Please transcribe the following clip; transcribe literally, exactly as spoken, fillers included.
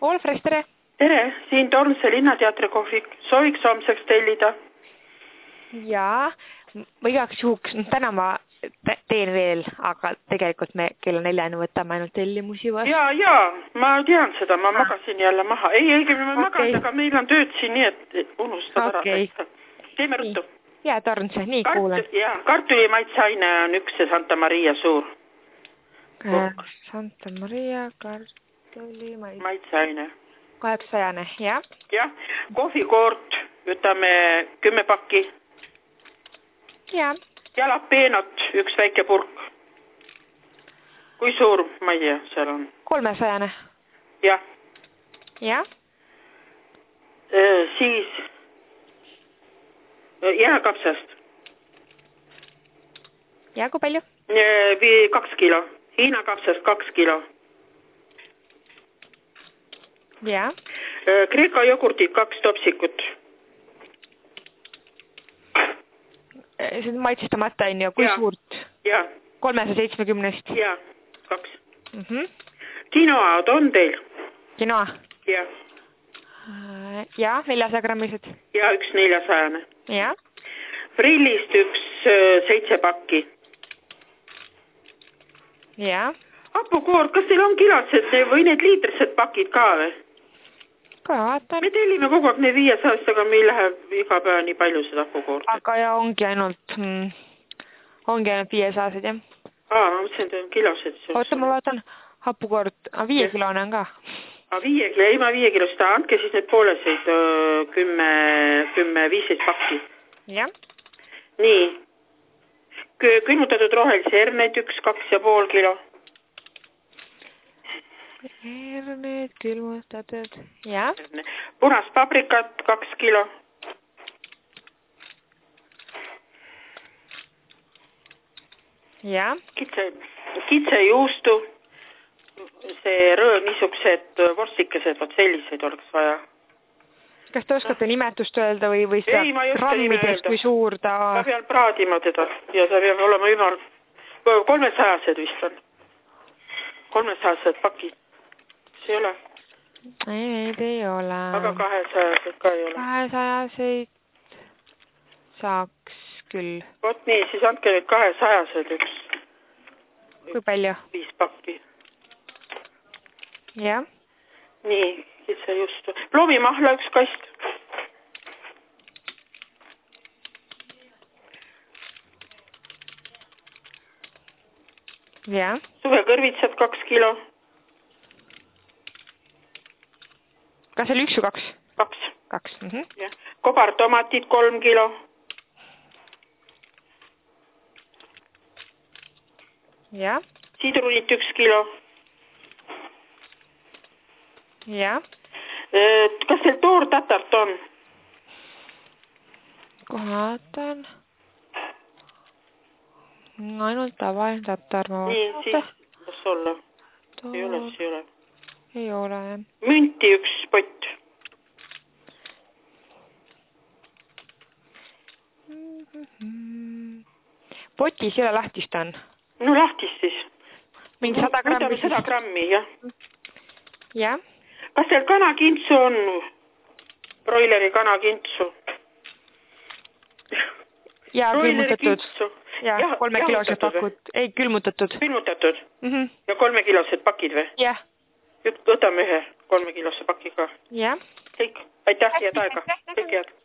Olfres, tere! Tere, siin Tormse linnateatri kohvik. Sooviks homseks tellida. Jaa, ma igaks juhuks, täna ma teen veel, aga tegelikult me kella neljani võtame ainult tellimusi vastu. Jaa, jaa, ma tean seda, ma magasin jälle maha. Ei, õigemini ma okay. magasin, aga meil on tööd siin nii, et unustad okay. ära. Teeme ruttu. Jaa, Tormse, nii Kart, kuulen. Jaa, kartuli maitseaine on üks ja Santa Maria suur. Äh, Santa Maria, kartuli maitseaine. Maitseaine. Kaheksajane, jah? Jah, kohvikoort, võtame kümme pakki. Jaa. Jalapeenot, üks väike purk. Kui suur, ma ei tea, seal on. Kolmesajane. Jah. Jah? Äh, siis jääkapsast. Ja, kui palju? Äh, kaks kilo. Hiina kapsast kaks kilo. Jah. Äh, Kreeka jogurtid kaks topsikut. See on maitsestamata, on ju, kui ja. suurt? Jah. kolmesaja seitsmekümnest? Jah, kaks. Mm -hmm. Kinoad on teil? Kinoa? Jah. Ja, neljasaja grammised? Ja, üks neljasajane. Ja. Frillist üks äh, seitse pakki. Ja. Hapukoor, kas teil on kilosed või need liitrised pakid ka või? Ka vaatan. Me tellime kogu aeg need viiesajast, aga meil läheb iga päev nii palju seda hapukoort. Aga ja ongi ainult, mm, ongi ainult viiesajased, jah? Aa, ma mõtlesin, et on kilosed. Oota, ma vaatan, hapukoort, viie kilone on ka. Aa, viie kilo, ei ma viie kilost, andke siis need pooleseid kümme, kümme, viisteist pakki. Jah. Nii. Külmutatud rohelisi herneid üks, kaks ja pool kilo. Herneid külmutatud, jah. Punast paprikat kaks kilo. Jah. Kitse, kitse juustu. See rõõm niisugused vorstikesed, võt selliseid oleks vaja. Kas te oskate nimetust öelda või, või seda ei, grammidest, kui suur ta... Ma pean praadima teda ja ta peab olema ümar... kolmesajased vist on. kolmesajased pakid. See ei ole? Ei, neid ei ole. Aga kahesajased ka ei ole. Kahesajaseid saaks küll. Vot nii, siis andke nüüd kahesajased üks. Kui palju? Viis pakki. Jah. Nii, kitse justu. Loomimahla üks kast. Jah. Suvekõrvitsad kaks kilo. Kas oli üks või kaks? Kaks. Kaks, mhm. Jah. Kobartomatid kolm kilo. Jah. Sidrunit üks kilo. Jah. Kas teil toor tatart on? Kohatan. Ainult tavaline tatar. Nii, siis kas olla? Ei ole, siis ei ole. Ei ole. Münti üks pott. Potis ei ole lahtist on? No lahtist siis. Mingi sada grammi siis? sada grammi, jah. Jah. Kas teil kanakintsu on? Broileri kanakintsu. Ja külmutatud. Ja, kolme kilosed pakud. Ei, külmutatud. Külmutatud. Mm -hmm. Ja kolme kilosed pakid või? Jah. Võtame ühe kolme kilose paki ka. Jah. Kõik. Aitäh ja taega. Kõik head.